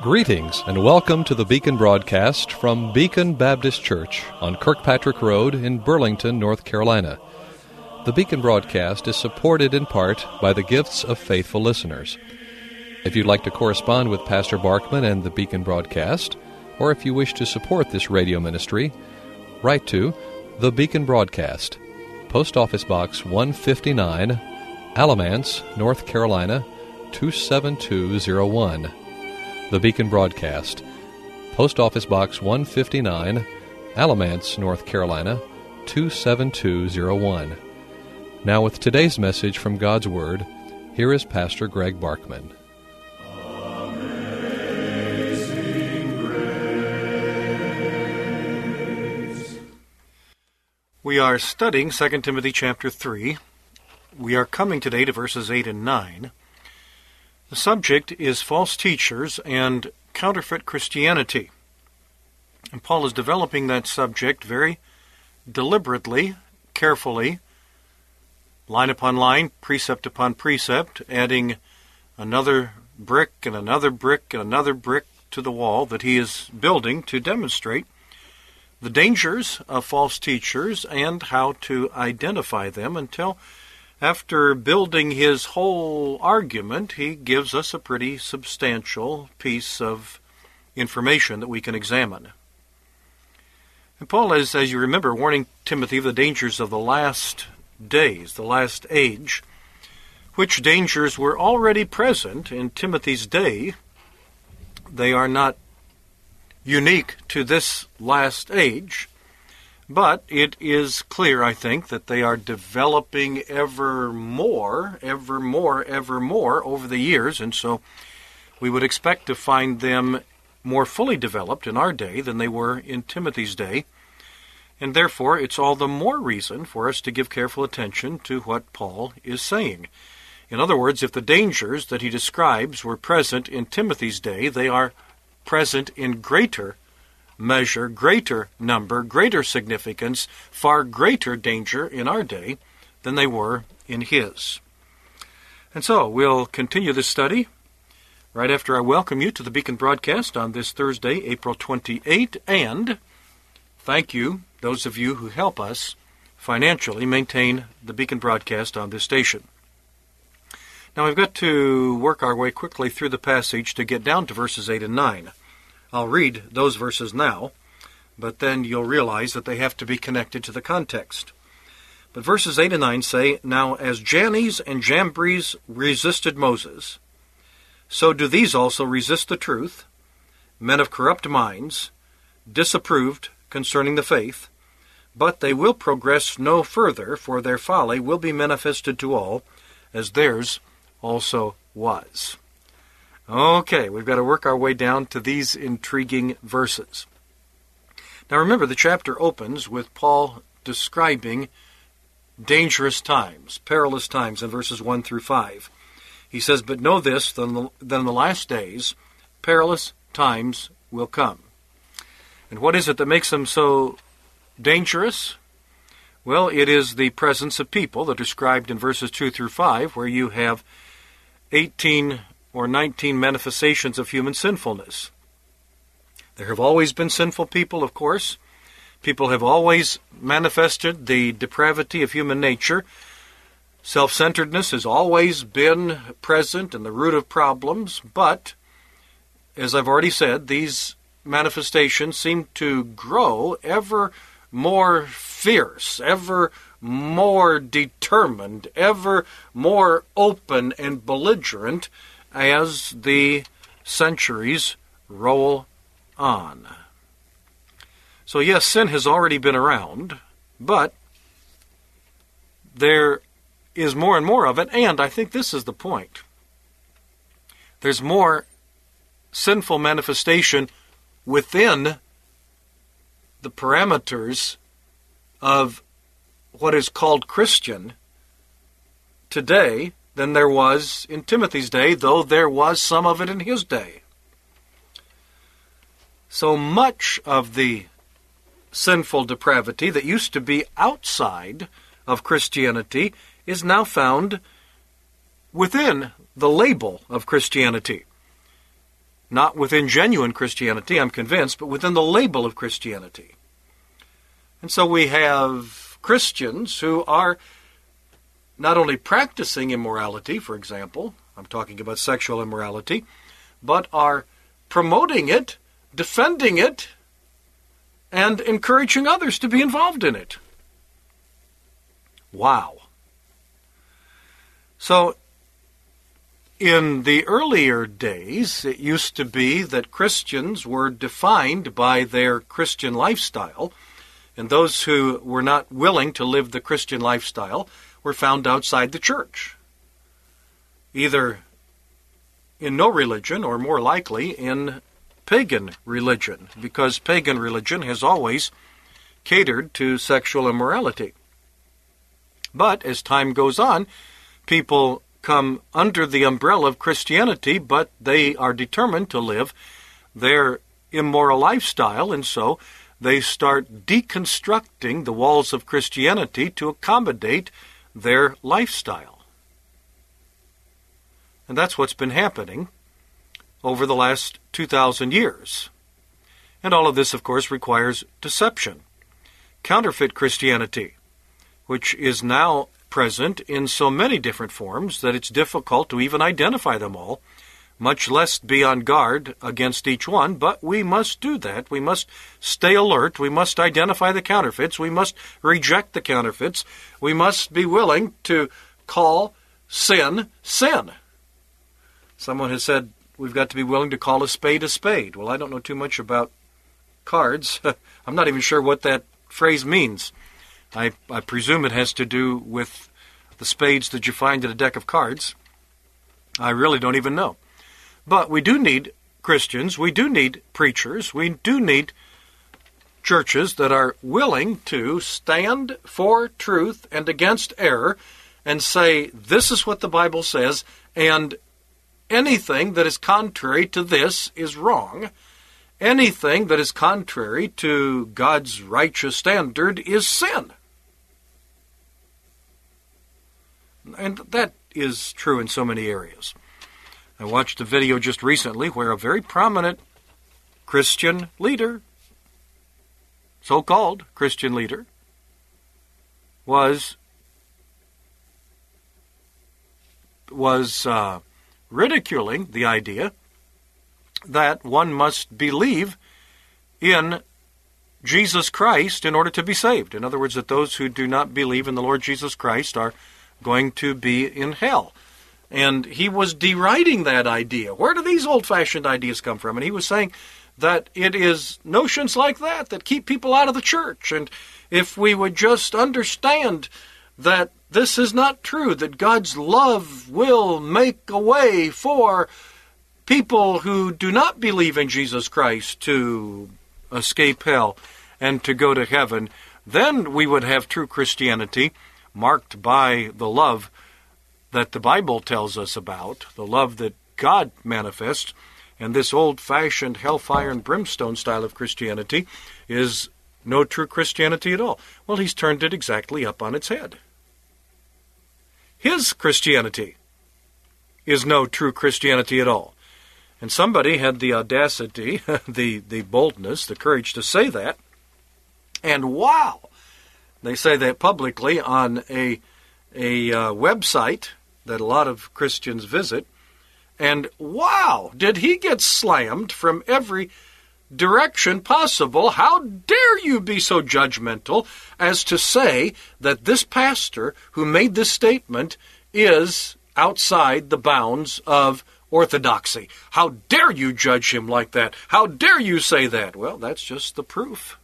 Greetings and welcome to the Beacon broadcast from Beacon Baptist Church on Kirkpatrick Road in Burlington, North Carolina. The Beacon broadcast is supported in part by the gifts of faithful listeners. If you'd like to correspond with Pastor Barkman and the Beacon broadcast, or if you wish to support this radio ministry, write to The Beacon Broadcast, Post Office Box 159, Alamance, North Carolina, 27201. The Beacon Broadcast, Post Office Box 159, Alamance, North Carolina, 27201. Now with today's message from God's Word, here is Pastor Greg Barkman. We are studying 2 Timothy chapter 3. We are coming today to verses 8 and 9. The subject is false teachers and counterfeit Christianity. And Paul is developing that subject very deliberately, carefully, line upon line, precept upon precept, adding another brick and another brick and another brick to the wall that he is building to demonstrate the dangers of false teachers and how to identify them until after building his whole argument, he gives us a pretty substantial piece of information that we can examine. And Paul is, as you remember, warning Timothy of the dangers of the last days, the last age, which dangers were already present in Timothy's day. They are not unique to this last age, but it is clear, I think, that they are developing ever more over the years, and so we would expect to find them more fully developed in our day than they were in Timothy's day, and therefore it's all the more reason for us to give careful attention to what Paul is saying. In other words, if the dangers that he describes were present in Timothy's day, they are present in greater measure, greater number, greater significance, far greater danger in our day than they were in his. And so we'll continue this study right after I welcome you to the Beacon broadcast on this Thursday, April 28, and thank you, those of you who help us financially maintain the Beacon broadcast on this station. Now we've got to work our way quickly through the passage to get down to verses 8 and 9. I'll read those verses now, but then you'll realize that they have to be connected to the context. But verses 8 and 9 say, "Now as Jannes and Jambres resisted Moses, so do these also resist the truth, men of corrupt minds, disapproved concerning the faith, but they will progress no further, for their folly will be manifested to all, as theirs also was." Okay, we've got to work our way down to these intriguing verses. Now remember, the chapter opens with Paul describing dangerous times, perilous times in verses 1 through 5. He says, "But know this, that in the last days, perilous times will come." And what is it that makes them so dangerous? Well, it is the presence of people that are described in verses 2 through 5, where you have 18 or 19 manifestations of human sinfulness. There have always been sinful people, of course. People have always manifested the depravity of human nature. Self-centeredness has always been present and the root of problems, but, as I've already said, these manifestations seem to grow ever more fierce, ever more determined, ever more open and belligerent as the centuries roll on. So yes, sin has already been around, but there is more and more of it, and I think this is the point. There's more sinful manifestation within the parameters of what is called Christian today than there was in Timothy's day, though there was some of it in his day. So much of the sinful depravity that used to be outside of Christianity is now found within the label of Christianity. not within genuine Christianity, I'm convinced, but within the label of Christianity. And so we have Christians who are not only practicing immorality, for example, I'm talking about sexual immorality, but are promoting it, defending it, and encouraging others to be involved in it. Wow. So, in the earlier days, it used to be that Christians were defined by their Christian lifestyle, and those who were not willing to live the Christian lifestyle were found outside the church, either in no religion or more likely in pagan religion, because pagan religion has always catered to sexual immorality. But as time goes on, people come under the umbrella of Christianity, but they are determined to live their immoral lifestyle, and so they start deconstructing the walls of Christianity to accommodate their lifestyle. And that's what's been happening over the last 2,000 years. And all of this, of course, requires deception. Counterfeit Christianity, which is now present in so many different forms that it's difficult to even identify them all, much less be on guard against each one, but we must do that. We must stay alert. We must identify the counterfeits. We must reject the counterfeits. We must be willing to call sin, sin. Someone has said we've got to be willing to call a spade a spade. Well, I don't know too much about cards. I'm not even sure what that phrase means. I presume it has to do with the spades that you find in a deck of cards. I really don't even know. But we do need Christians, we do need preachers, we do need churches that are willing to stand for truth and against error and say, this is what the Bible says, and anything that is contrary to this is wrong. Anything that is contrary to God's righteous standard is sin. And that is true in so many areas. I watched a video just recently where a very prominent Christian leader, so-called Christian leader, was ridiculing the idea that one must believe in Jesus Christ in order to be saved. In other words, that those who do not believe in the Lord Jesus Christ are going to be in hell. And he was deriding that idea. Where do these old-fashioned ideas come from? And he was saying that it is notions like that that keep people out of the church. And if we would just understand that this is not true, that God's love will make a way for people who do not believe in Jesus Christ to escape hell and to go to heaven, then we would have true Christianity marked by the love that the Bible tells us about, the love that God manifests, and this old-fashioned hellfire and brimstone style of Christianity is no true Christianity at all. Well, he's turned it exactly up on its head. His Christianity is no true Christianity at all. And somebody had the audacity, the boldness, the courage to say that, and wow! They say that publicly on a website that a lot of Christians visit, and wow, did he get slammed from every direction possible. How dare you be so judgmental as to say that this pastor who made this statement is outside the bounds of orthodoxy? How dare you judge him like that? How dare you say that? Well, that's just the proof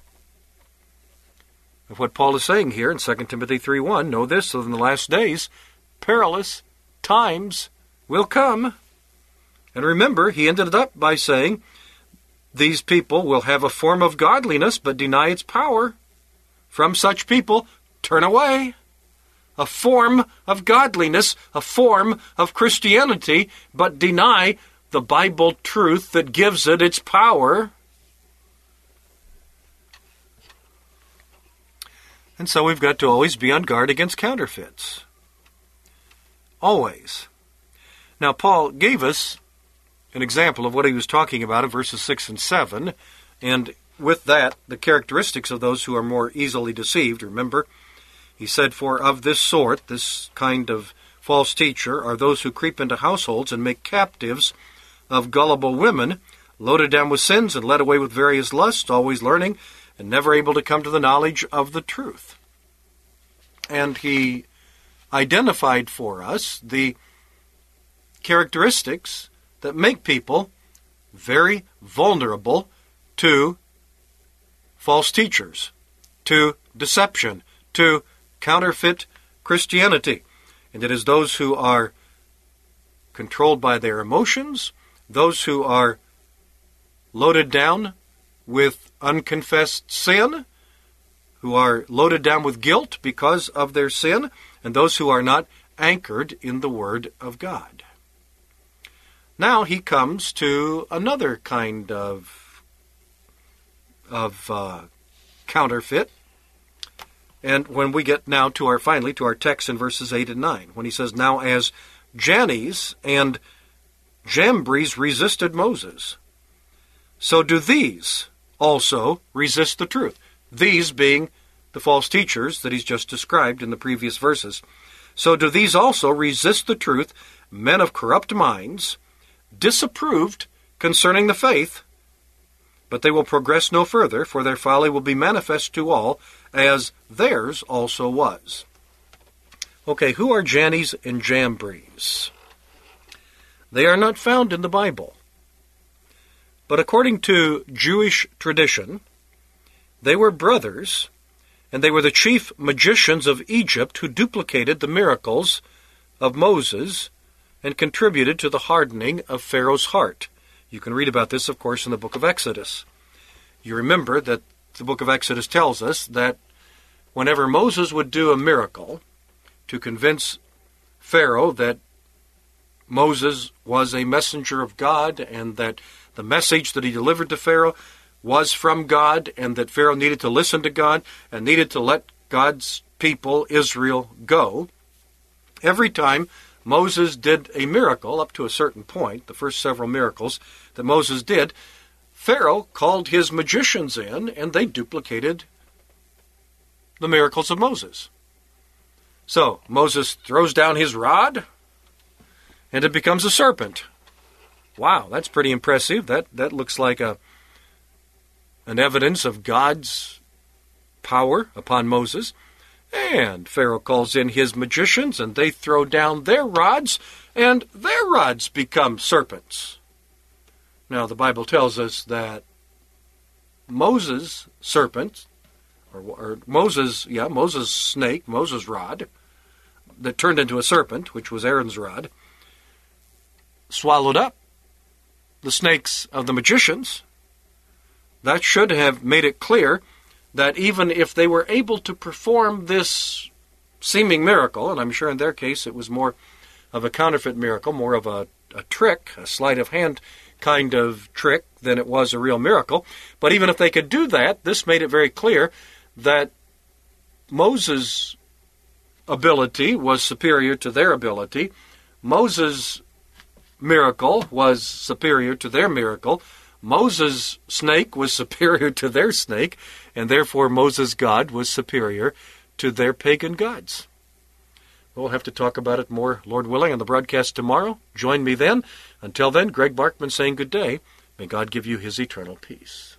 of what Paul is saying here in 2 Timothy 3:1. Know this, that in the last days, perilous times will come. And remember, he ended it up by saying, these people will have a form of godliness, but deny its power. From such people, turn away. A form of godliness, a form of Christianity, but deny the Bible truth that gives it its power. And so we've got to always be on guard against counterfeits. Always. Now, Paul gave us an example of what he was talking about in verses 6 and 7, and with that, the characteristics of those who are more easily deceived. Remember, he said, "For of this sort," this kind of false teacher, "are those who creep into households and make captives of gullible women, loaded down with sins and led away with various lusts, always learning and never able to come to the knowledge of the truth." And he identified for us the characteristics that make people very vulnerable to false teachers, to deception, to counterfeit Christianity. And it is those who are controlled by their emotions, those who are loaded down with unconfessed sin, who are loaded down with guilt because of their sin, and those who are not anchored in the Word of God. Now he comes to another kind of counterfeit. And when we get now to our text in verses 8 and 9, when he says, "Now as Jannes and Jambres resisted Moses, so do these also resist the truth." These being the false teachers that he's just described in the previous verses. "So do these also resist the truth, men of corrupt minds, disapproved concerning the faith, but they will progress no further, for their folly will be manifest to all, as theirs also was." Okay, who are Jannes and Jambres? They are not found in the Bible. But according to Jewish tradition, they were brothers, and they were the chief magicians of Egypt who duplicated the miracles of Moses and contributed to the hardening of Pharaoh's heart. You can read about this, of course, in the book of Exodus. You remember that the book of Exodus tells us that whenever Moses would do a miracle to convince Pharaoh that Moses was a messenger of God and that the message that he delivered to Pharaoh was from God and that Pharaoh needed to listen to God and needed to let God's people, Israel, go, every time Moses did a miracle up to a certain point, the first several miracles that Moses did, Pharaoh called his magicians in and they duplicated the miracles of Moses. So Moses throws down his rod and it becomes a serpent. Wow, that's pretty impressive. That looks like an evidence of God's power upon Moses. And Pharaoh calls in his magicians, and they throw down their rods, and their rods become serpents. Now, the Bible tells us that Moses' serpent, or Moses' snake, Moses' rod, that turned into a serpent, which was Aaron's rod, swallowed up the snakes of the magicians. That should have made it clear that even if they were able to perform this seeming miracle, and I'm sure in their case it was more of a counterfeit miracle, more of a trick, a sleight of hand kind of trick than it was a real miracle, but even if they could do that, this made it very clear that Moses' ability was superior to their ability. Moses' miracle was superior to their miracle. Moses' snake was superior to their snake, and therefore Moses' God was superior to their pagan gods. We'll have to talk about it more, Lord willing, on the broadcast tomorrow. Join me then. Until then, Greg Barkman saying good day. May God give you his eternal peace.